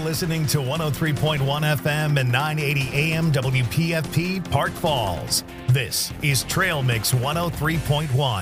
listening to 103.1 FM and 980 AM WPFP Park Falls. This is Trail Mix 103.1.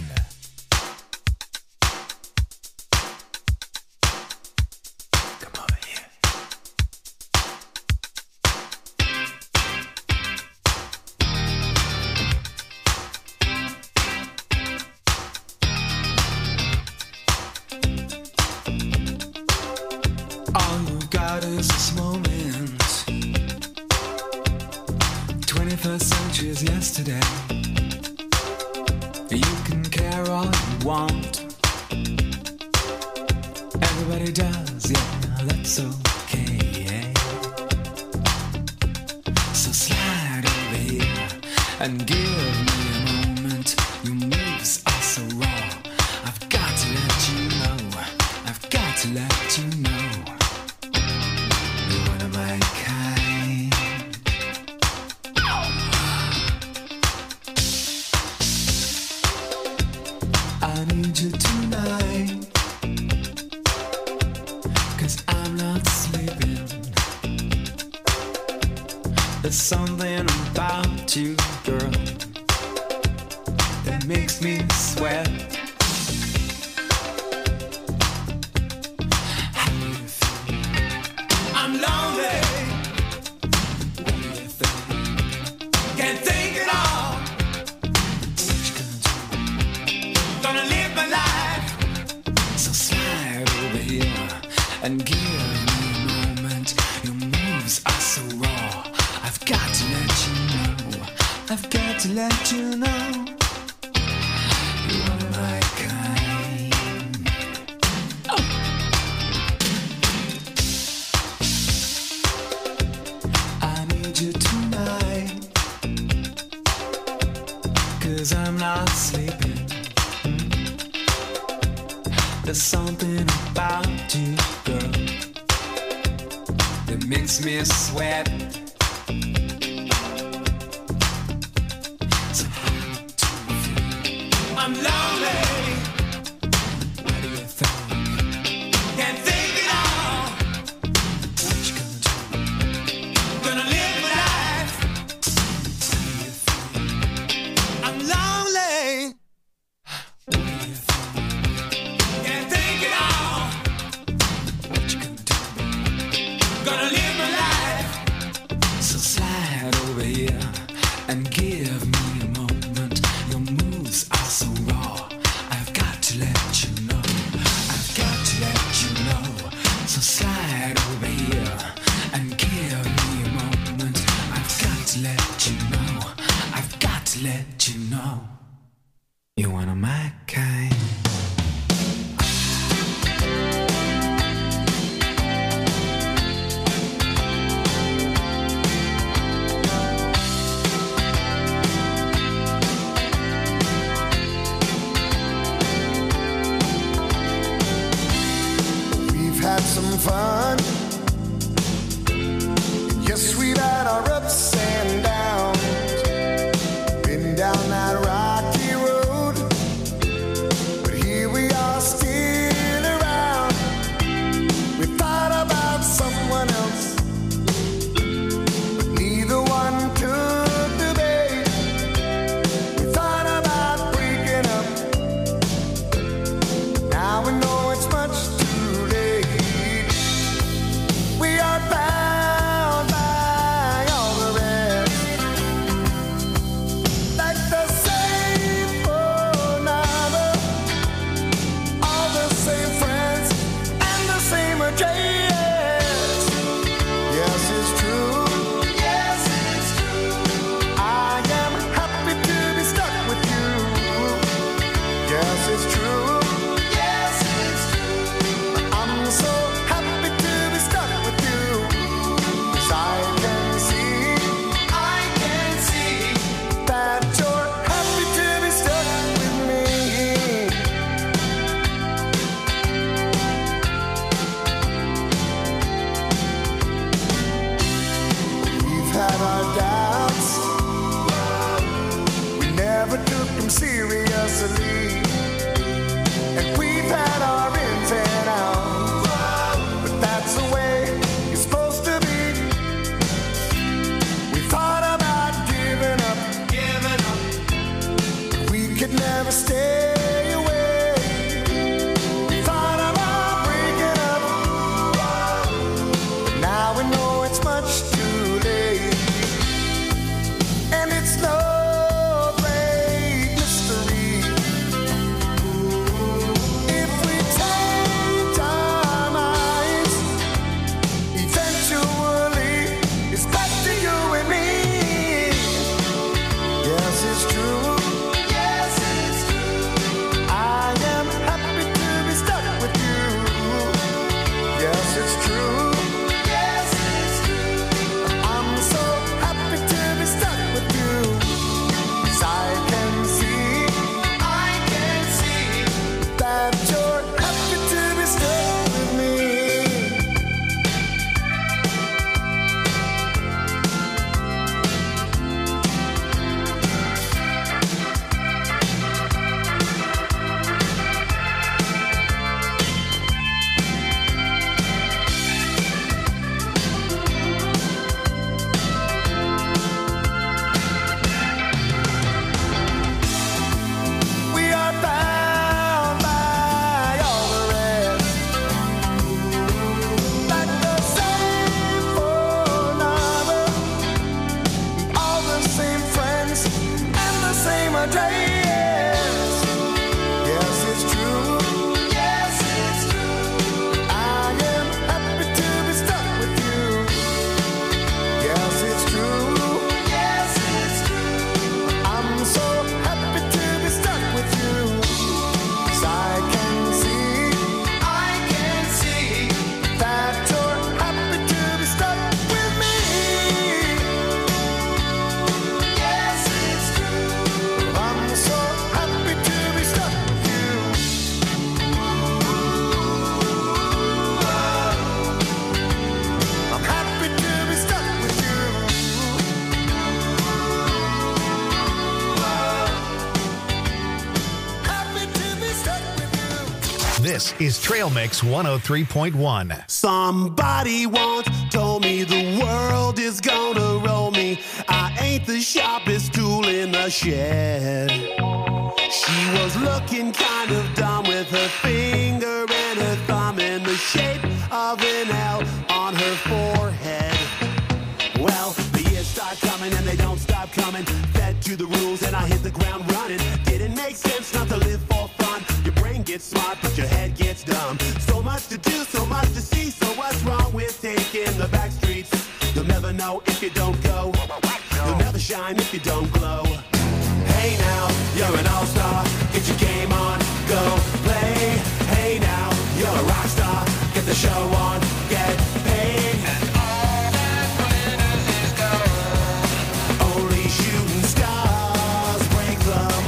This is Trail Mix 103.1. Somebody once told me the world is gonna roll me. I ain't the sharpest tool in the shed. She was looking kind of dumb with her finger and her thumb in the shape of an L on her forehead. Well, the years start coming and they don't stop coming. Fed to the rules and I hit the ground running. Didn't make sense not to live for fun. Your brain gets smart but your head gets dumb. So much to do, so much to see. So what's wrong with taking the back streets? You'll never know if you don't go. You'll never shine if you don't glow. Hey now, you're an all-star. Get your game on, go play. Hey now, you're a rock star. Get the show on, get paid. And all that glitters is gold. Only shooting stars break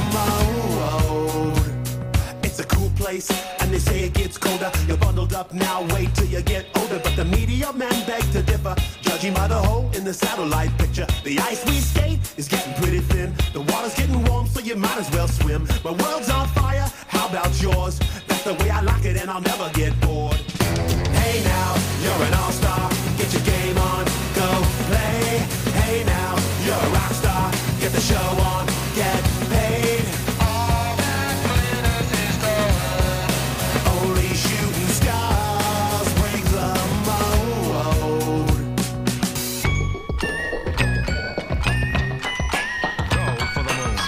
the mold. It's a cool place, and they say it gets colder. You're bundled up now, wait till you get older. But the media men beg to differ, judging by the hole in the satellite picture. The ice we skate is getting pretty thin. The water's getting warm, so you might as well swim. My world's on fire, how about yours? That's the way I like it, and I'll never get bored. Hey now, you're an all-star. Get your game on, go play. Hey now, you're a rock star. Get the show on, get paid. All that glitters is gold. Only shooting stars break the mold. Go for the moon.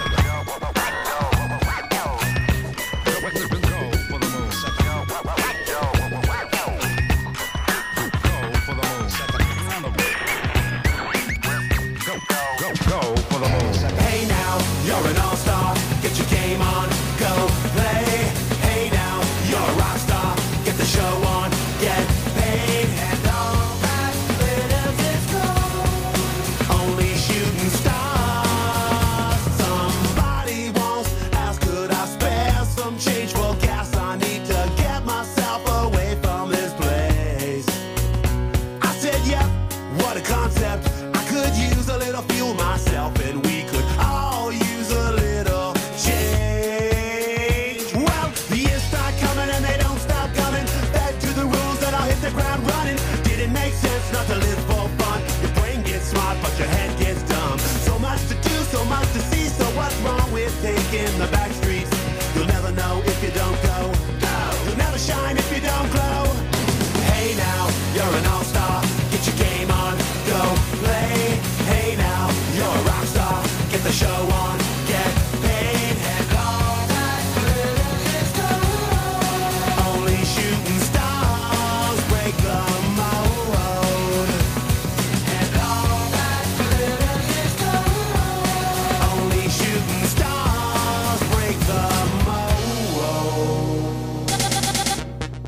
Hey now, you're an all-star. Get your game on, go play. Hey now, you're a rock star. Get the show on, get paid. And all that glitters is gold. Only shooting stars. Somebody once asked, could I spare some change for gas? I need to get myself away from this place. I said, yep, what a concept. I could use a little fuel myself, and we could all use a little change. Well, the years start coming and they don't stop coming. Back to the rules that I'll hit the ground running. Didn't make sense not to live for fun. Your brain gets smart, but your head gets dumb. So much to do, so much to see. So what's wrong with taking the back streets? You'll never know if you don't go. You'll never shine if you don't glow. Hey now, you're an all-star. Get your game on, go play. Hey now, you're a rock star. Get the show on, get paid. And all that glitters is gold. Only shooting stars break the mold. And all that glitters is gold. Only shooting stars break the mold.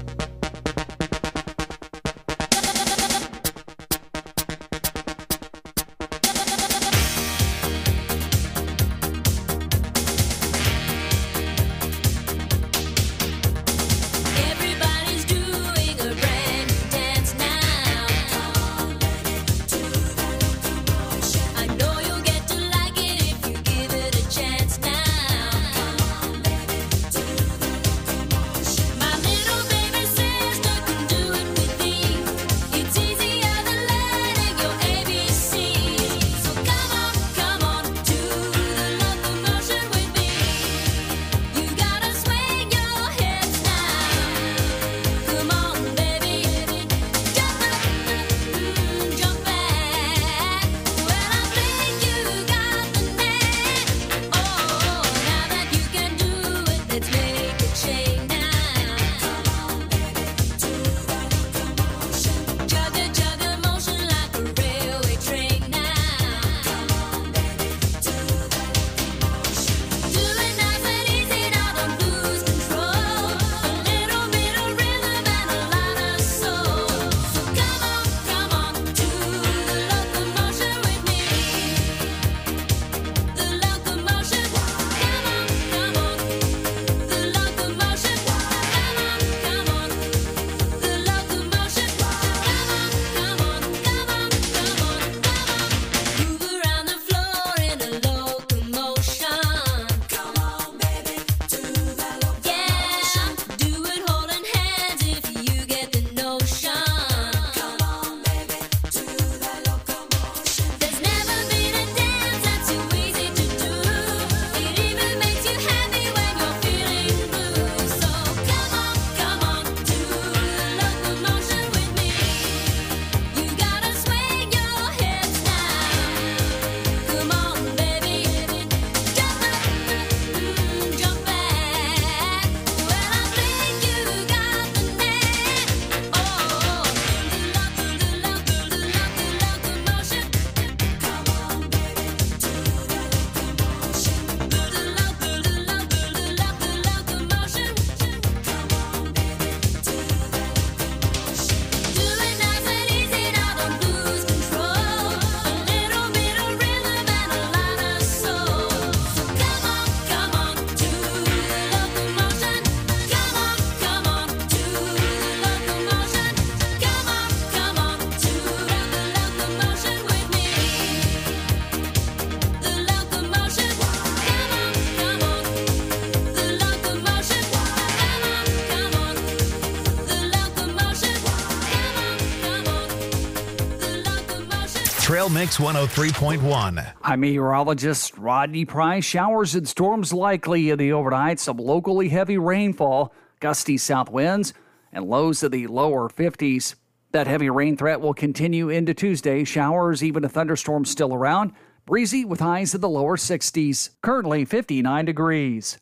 Trail Mix 103.1. I'm meteorologist Rodney Price. Showers and storms likely in the overnight. Some locally heavy rainfall, gusty south winds, and lows of the lower 50s. That heavy rain threat will continue into Tuesday. Showers, even a thunderstorm still around. Breezy with highs in the lower 60s. Currently 59 degrees.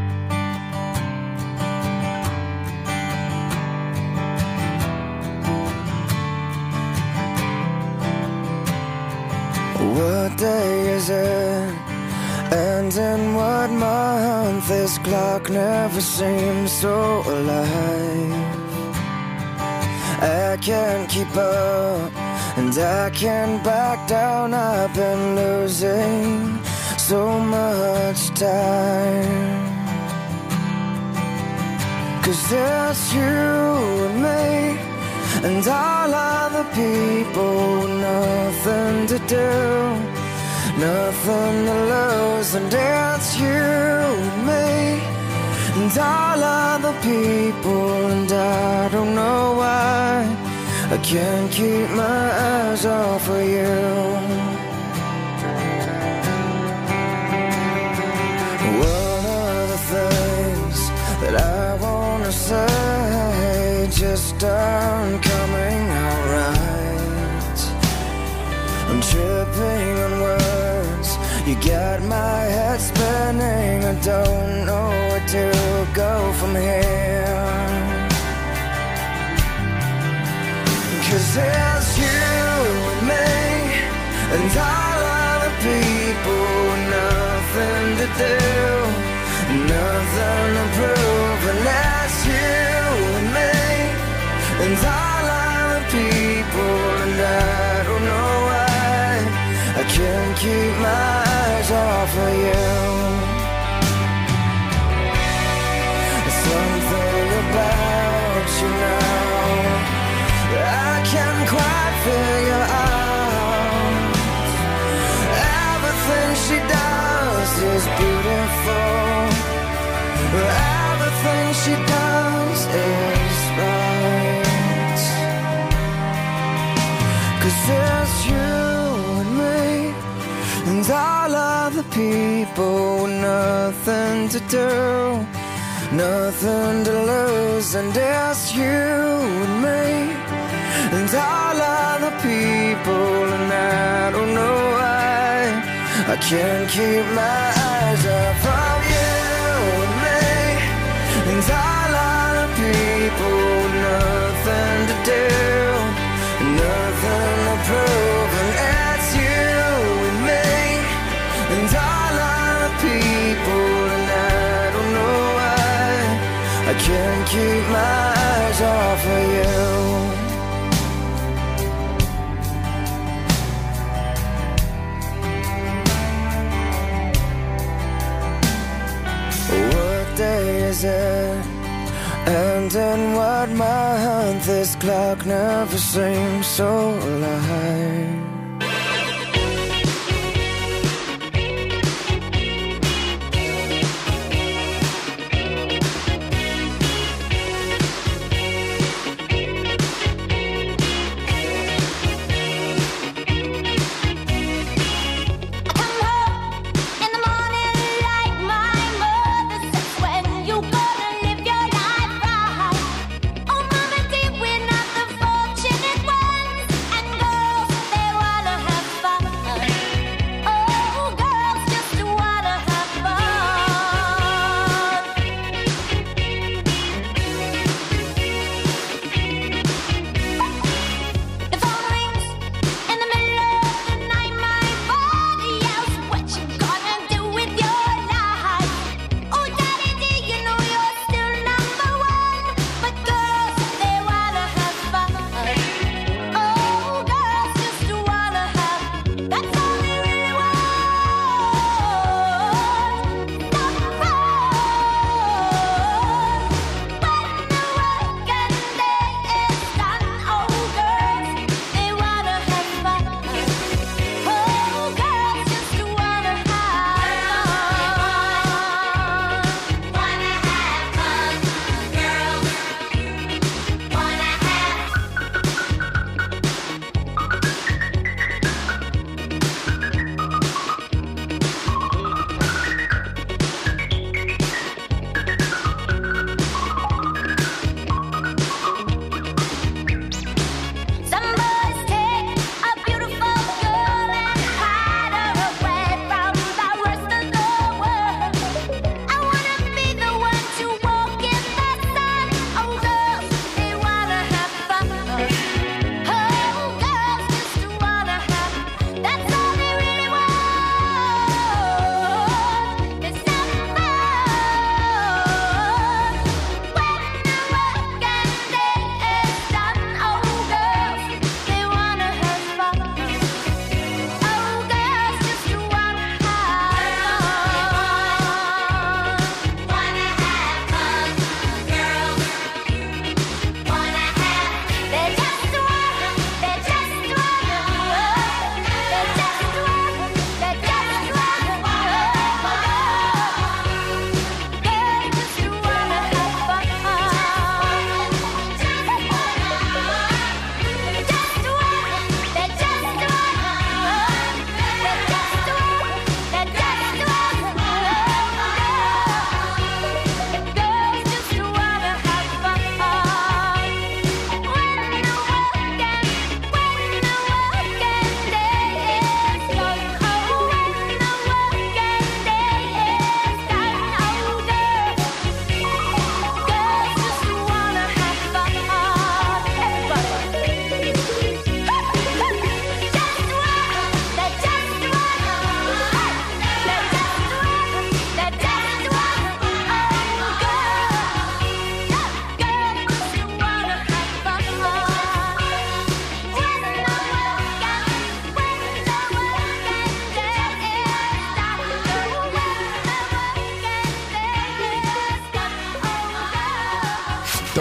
What day is it? And in what month? This clock never seems so alive. I can't keep up, and I can't back down. I've been losing so much time. 'Cause it's you and me, and all other people with nothing to do, nothing to lose. And it's you and me, and all other people. And I don't know why I can't keep my eyes off of you. One of the things that I wanna say just aren't coming out right. I'm tripping on words, you got my head spinning. I don't know where to go from here. 'Cause it's you and me, and all other people, nothing to do, nothing to prove. And that's you and me, and all other people. And I don't know why I can't keep my eyes off of you. Something about you now I can't quite figure out. Everything she does is beautiful. Everything she does is right. 'Cause it's you and me, and all other people with nothing to do, nothing to lose. And it's you and me, and all other people. And I don't know why I can't keep my eyes off of you and me, and all other people. Nothing to do, nothing to prove. And it's you and me, and all other people. And I don't know why I can't keep my eyes off of you. What day is it? And in what month? This clock never seems so alive. They were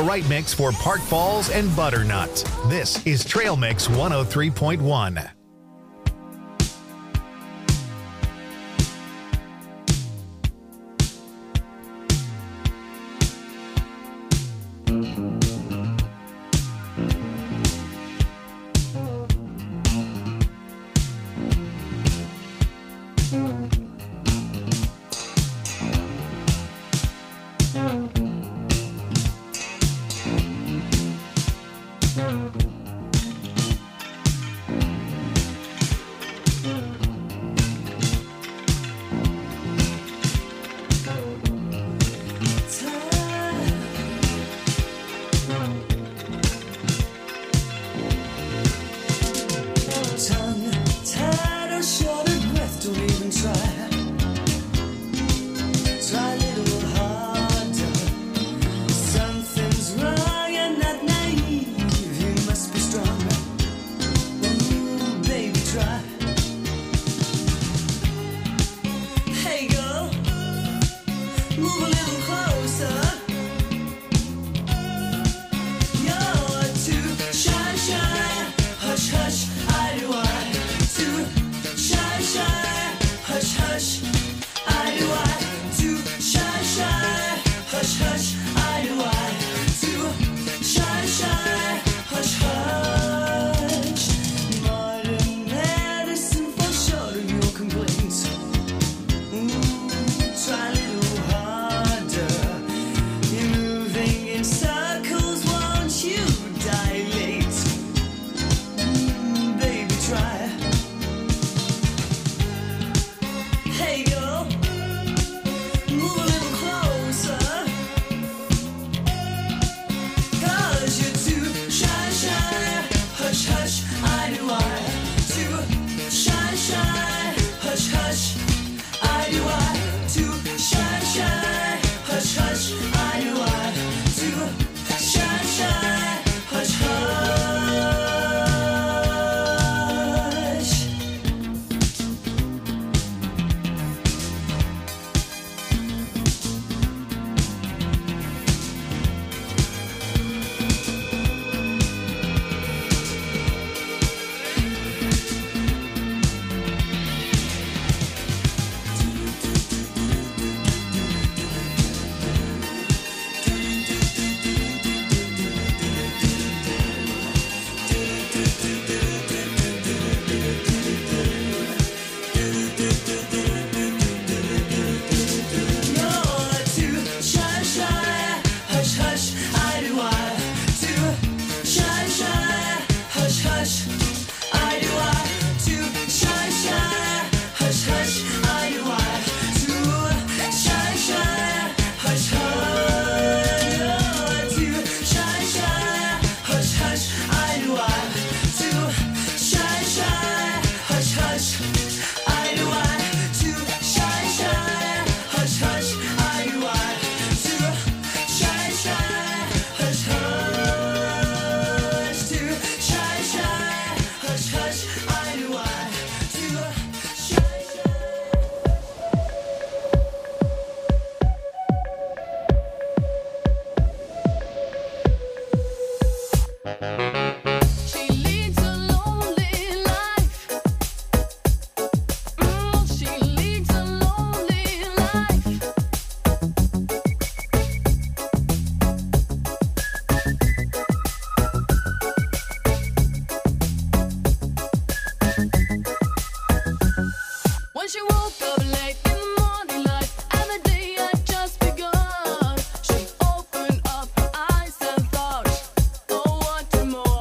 right mix for Park Falls and Butternut. This is Trail Mix 103.1. She opened up her eyes and thought, oh, what tomorrow.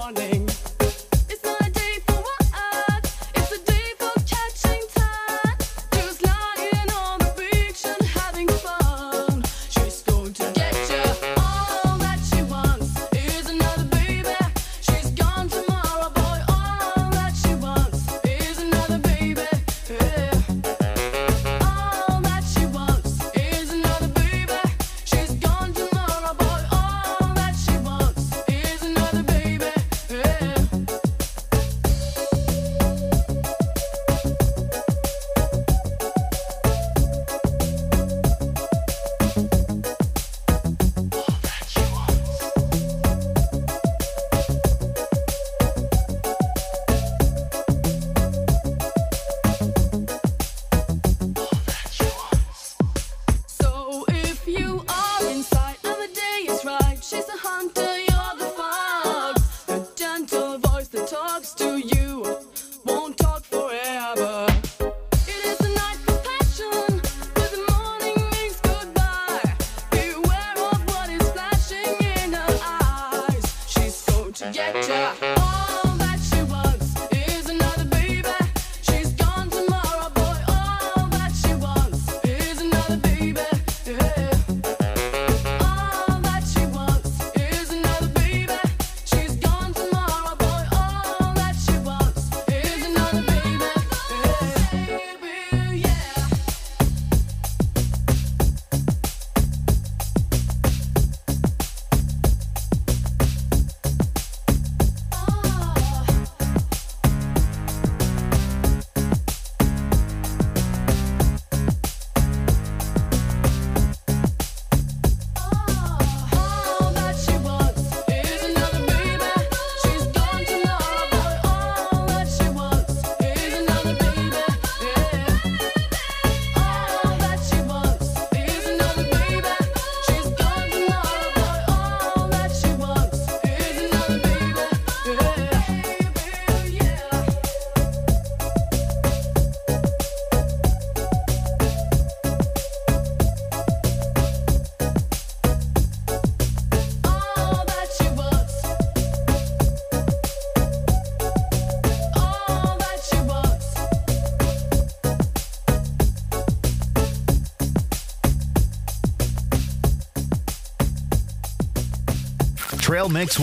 Trail Mix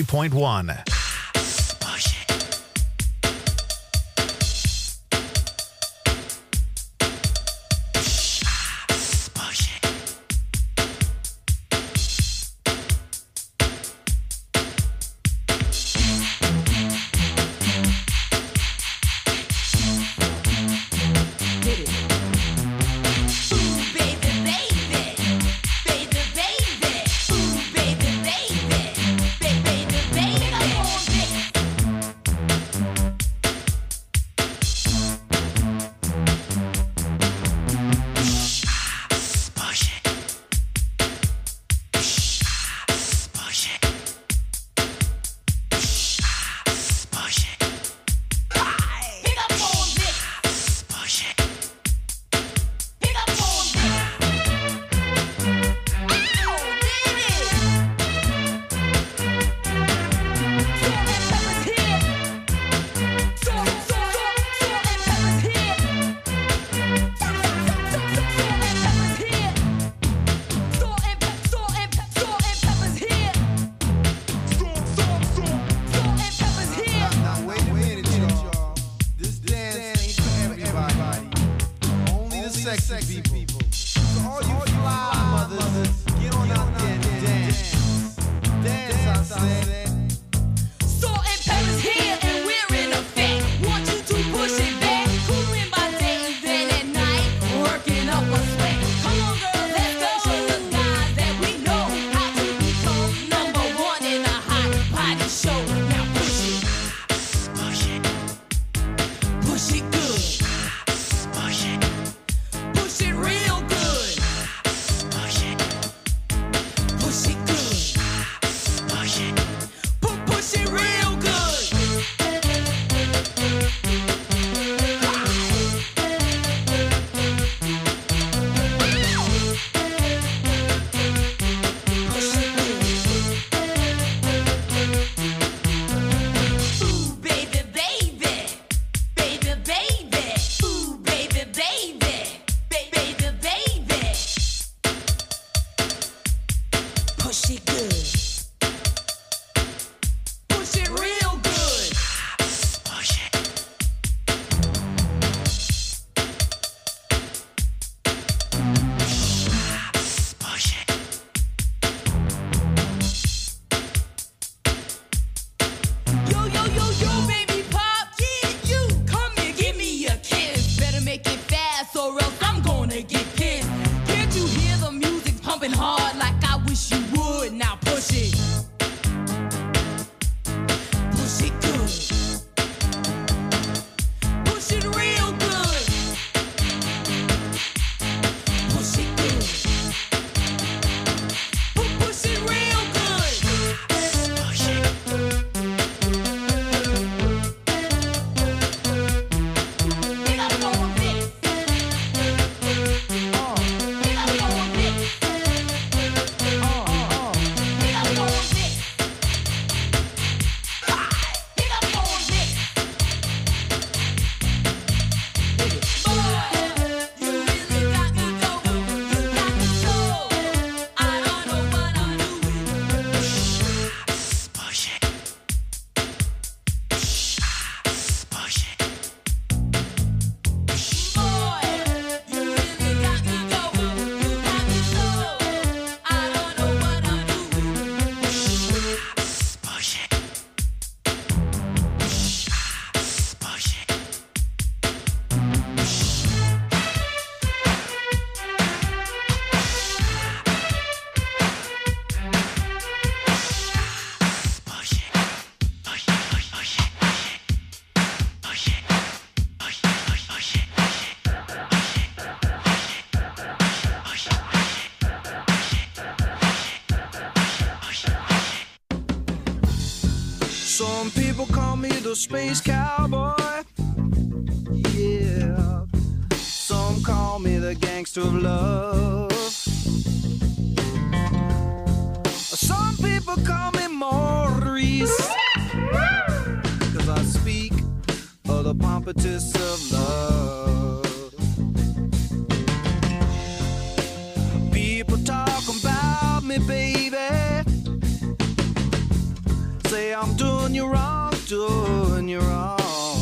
103.1. Baby, Some people call me the space cowboy. Yeah. Some call me the gangster of love. Some people call me Maurice, 'cause I speak of the pompatus of love. People talk about me, baby. Say I'm doing you wrong, doing you wrong.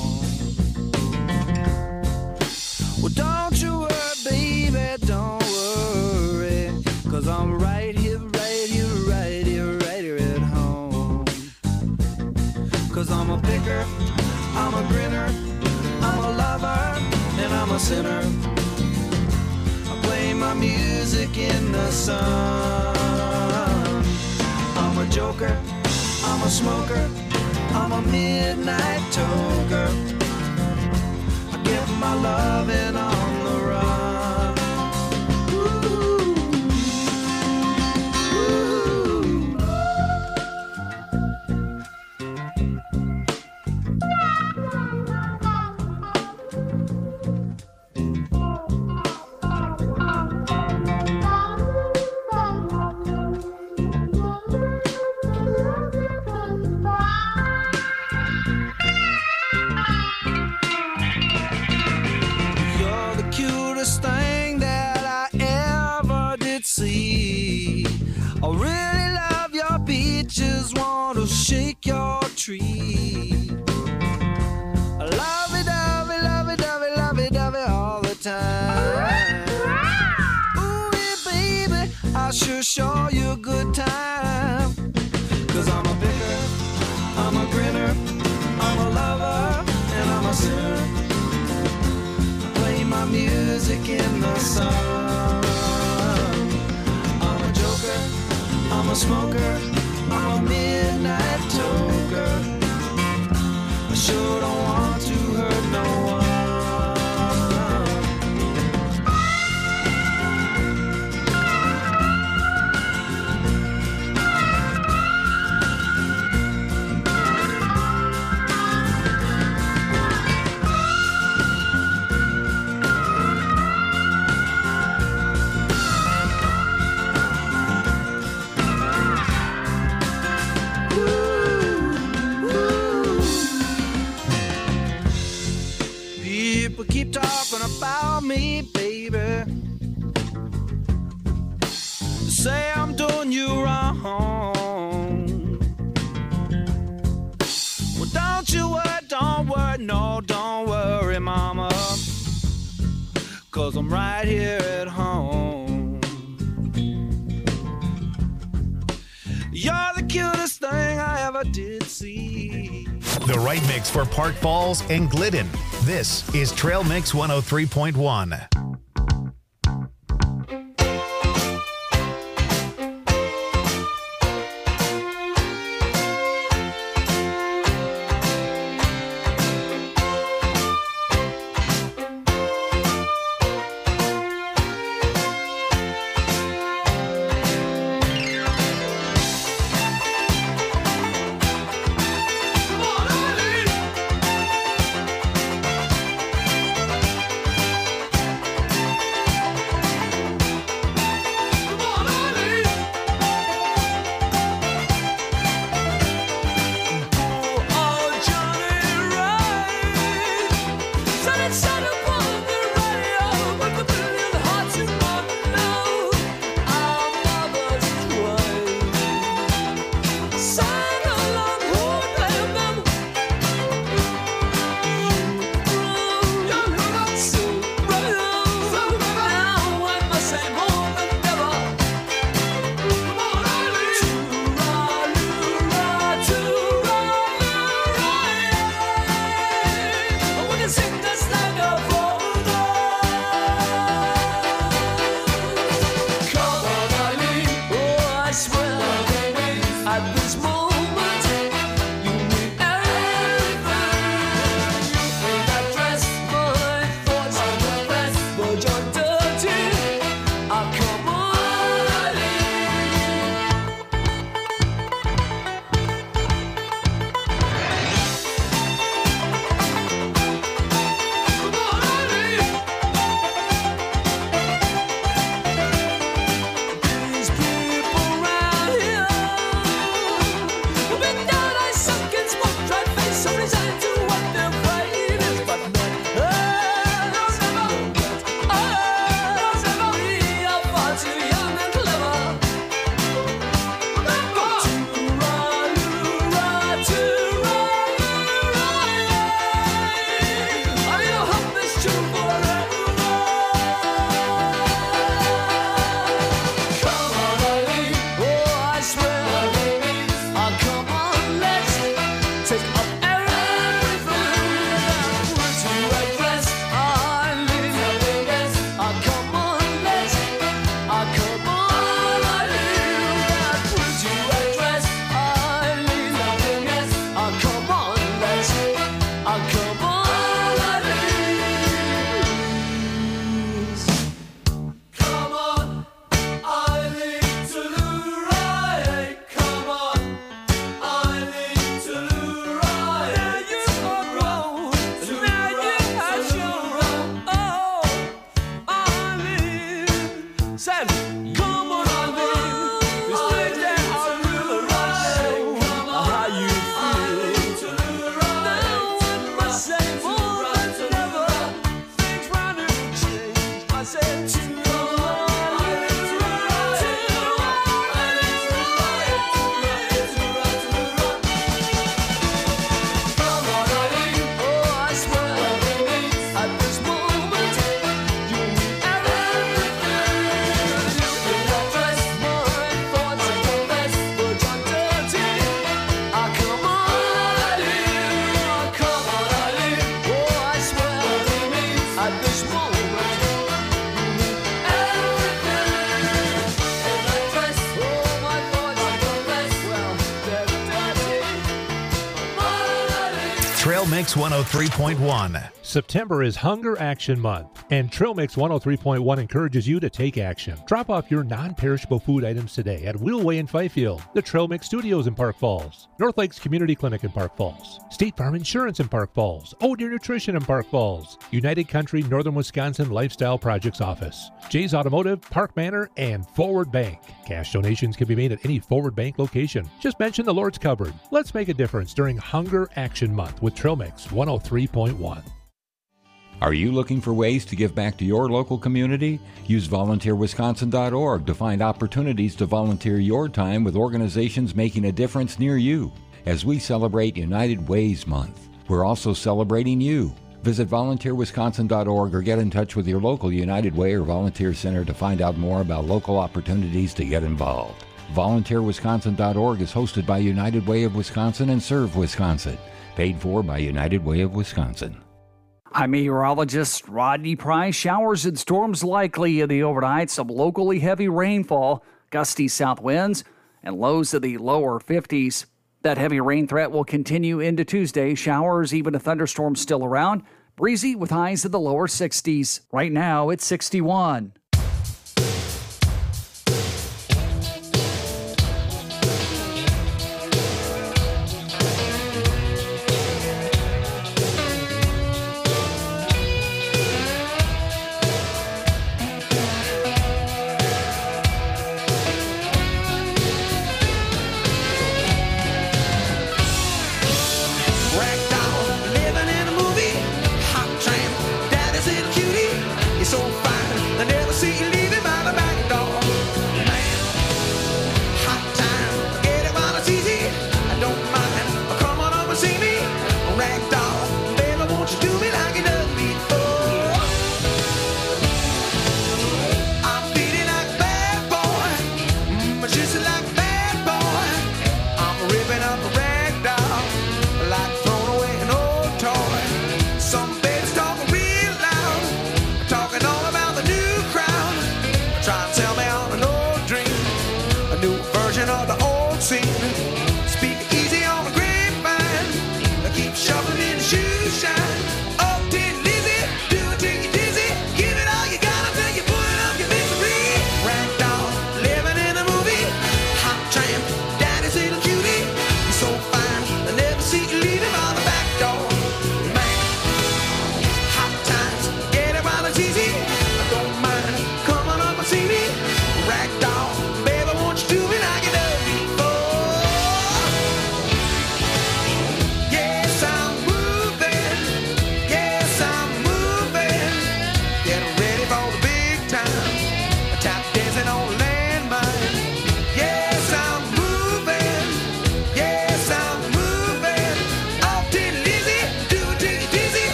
Well, don't you worry, baby, don't worry, 'cause I'm right here, right here, right here, right here at home. 'Cause I'm a picker, I'm a grinner, I'm a lover, and I'm a sinner. I play my music in the sun. I'm a joker, I'm a smoker, I'm a midnight toker. I get my loving on the run. Ooh. Ooh. You're the cutest thing that I ever did see. I really love your beaches, want to shake your tree. I love it, love it, love it, love it, love it, love it all the time. Ooh, yeah, baby, I sure show you a good time. 'Cause I'm a picker, I'm a grinner, I'm a lover, and I'm a sinner. Play my music in the sun. I'm a joker, I'm a smoker, I'm a midnight toker. I sure don't want to hurt no one. People keep talking about me, baby. Say I'm doing you wrong. Well, don't worry, no, don't worry, mama. 'Cause I'm right here at home. You're the cutest thing I ever did see. The right mix for Park Falls and Glidden. This is Trail Mix 103.1. Trail Mix 103.1. September is Hunger Action Month, and Trail Mix 103.1 encourages you to take action. Drop off your non-perishable food items today at Wheelway in Fifield, the Trail Mix Studios in Park Falls, North Lakes Community Clinic in Park Falls, State Farm Insurance in Park Falls, Oh Deer Nutrition in Park Falls, United Country Northern Wisconsin Lifestyle Projects Office, Jay's Automotive, Park Manor, and Forward Bank. Cash donations can be made at any Forward Bank location. Just mention the Lord's Cupboard. Let's make a difference during Hunger Action Month with Trail Mix 103.1. Are you looking for ways to give back to your local community? Use volunteerwisconsin.org to find opportunities to volunteer your time with organizations making a difference near you. As we celebrate United Ways Month, we're also celebrating you. Visit volunteerwisconsin.org or get in touch with your local United Way or Volunteer Center to find out more about local opportunities to get involved. VolunteerWisconsin.org is hosted by United Way of Wisconsin and Serve Wisconsin. Paid for by United Way of Wisconsin. I'm meteorologist Rodney Price. Showers and storms likely in the overnight. Some locally heavy rainfall, gusty south winds, and lows of the lower 50s. That heavy rain threat will continue into Tuesday. Showers, even a thunderstorm still around. Breezy with highs in the lower 60s. Right now, it's 61. I never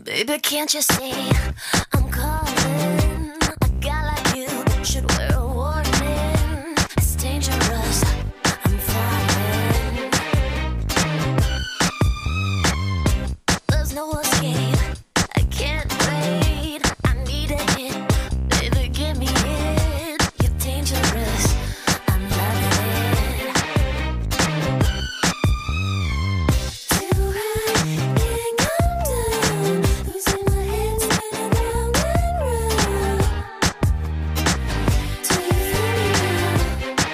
Baby, can't you see I'm calling? A guy like you should wear a warning. It's dangerous, I'm falling. There's no escape, I can't wait. I need a hit, baby, give me it. You're dangerous, I'm loving it. Too high, can't come down. Losing my head, spinning round and round. Do you feel me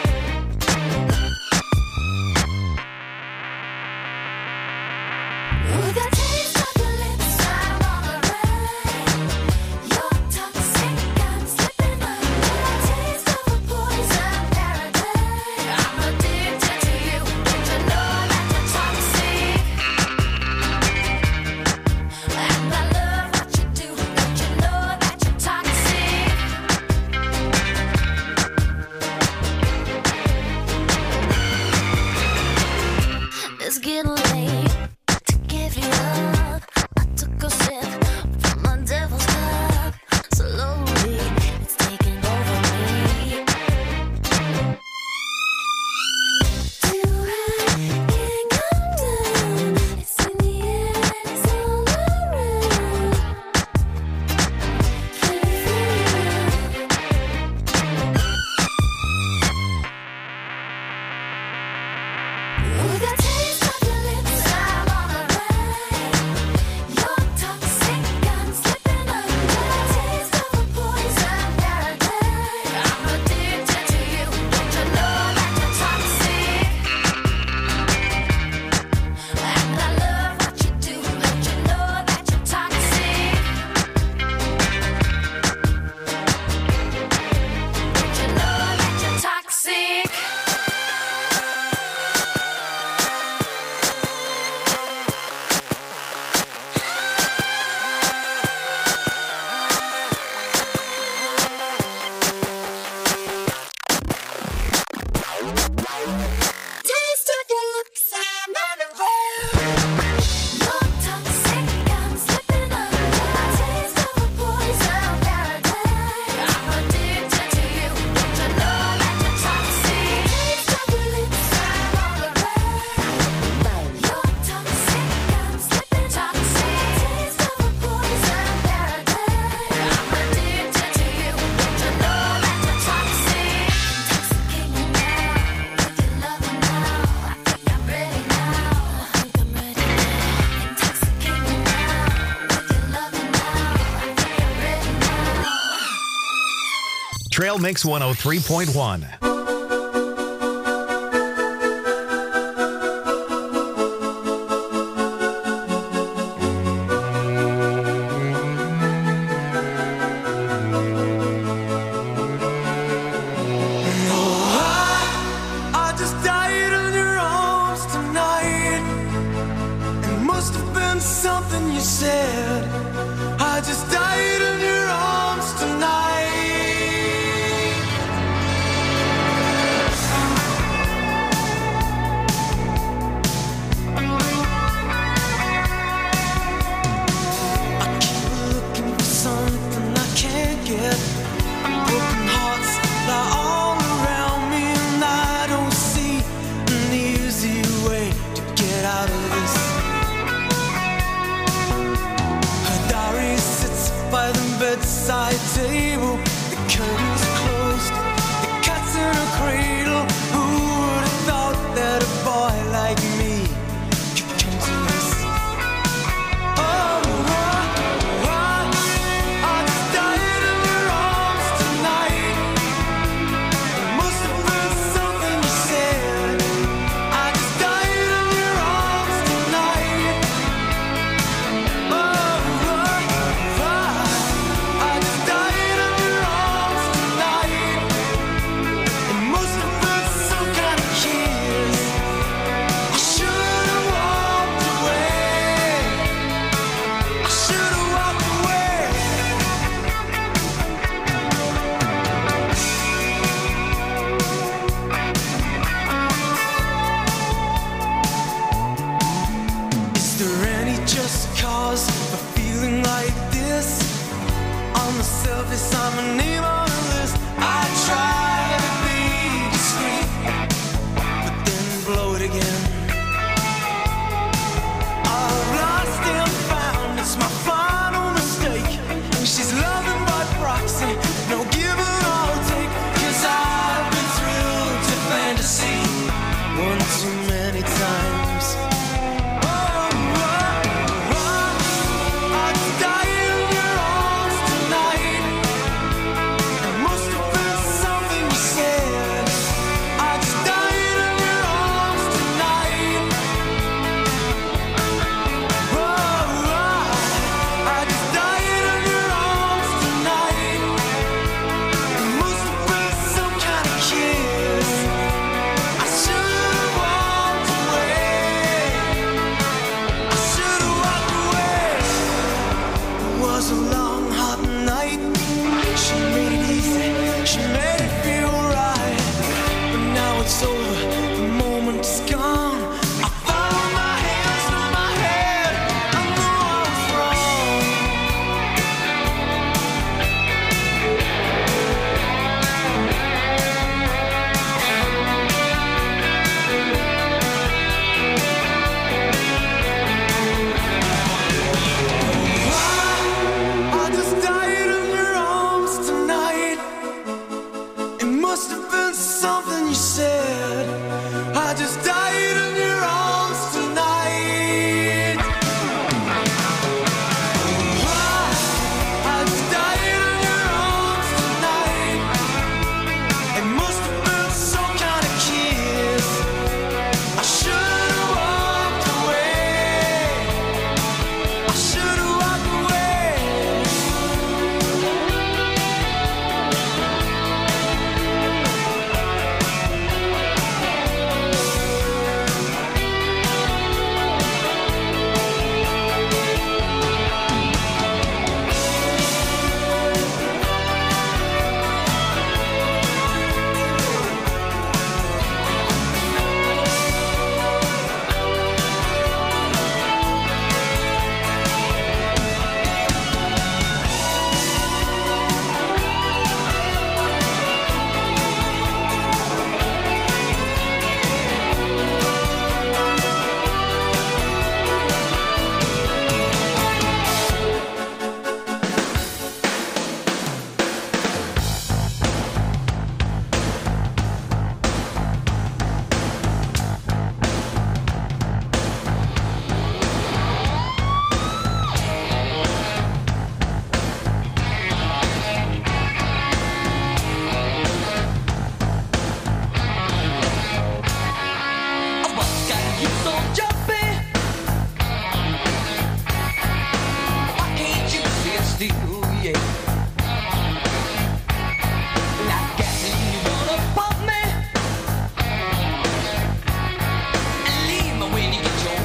now? Ooh, the taste of your lips, I'm on the ride. You're toxic, I'm slipping under. Taste of a poison paradise. I'm addicted to you. Don't you know that you're toxic? And I love what you do. Don't you know that you're toxic? It's getting late to give you up. I took a sip from my devil's cup. Slowly, it's taking over me. Too high, can't come down. It's in the air and it's all around. Can you feel it? Ooh, the taste of your lips, I'm on the ride. You're toxic, I'm slipping under. Taste of a poison paradise. I'm addicted to you. Don't you know that you're toxic? And I love what you do. Don't you know that you're toxic? Don't you know that you're toxic? Taste of your lips, I'm on the road. You're toxic, I'm slipping under. Taste of a poison paradise. I'm addicted to you. Don't you know that you're toxic? Taste of your lips, I'm on the road. You're toxic, I'm slipping toxic. Taste of a poison paradise. I'm addicted to you. Don't you know that you're toxic? Intoxicate me now with your loving now. I think I'm ready now. I think I'm ready now. Intoxicate me now with your loving now. I think I'm ready now. Trail Mix 103.1. I just died in your arms tonight. It must have been something you said. I just died in your arms tonight. was a long, hot night. She made it easy, she made it feel right. But now it's over, the moment is gone. I found my hands on my head, I know I was wrong. I just died in your arms tonight. It must have been something you said. I just died in your arms tonight. I just died in your arms tonight. It must have been some kind of kiss. I should have walked away. I should have walked away.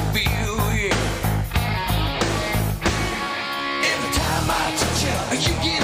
You get